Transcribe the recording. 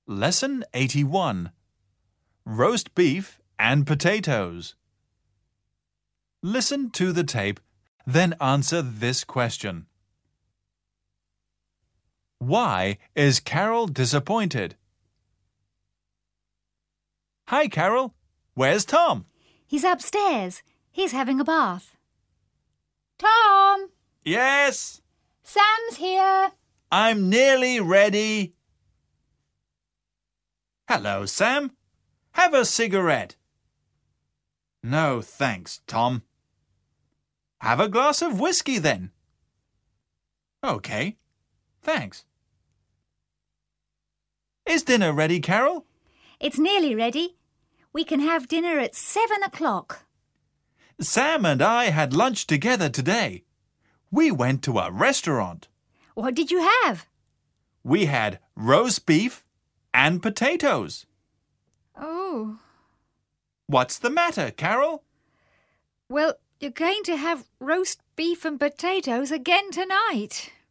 Lesson 81. Roast beef and potatoes. Listen to the tape, then answer this question. Why is Carol disappointed? Hi, Carol. Where's Tom? He's upstairs. He's having a bath. Tom! Yes? Sam's here. I'm nearly ready. Hello, Sam. Have a cigarette. No, thanks, Tom. Have a glass of whiskey, then. OK. Thanks. Is dinner ready, Carol? It's nearly ready. We can have dinner at 7 o'clock. Sam and I had lunch together today. We went to a restaurant. What did you have? We had roast beef and potatoes. Oh. What's the matter, Carol? Well, you're going to have roast beef and potatoes again tonight.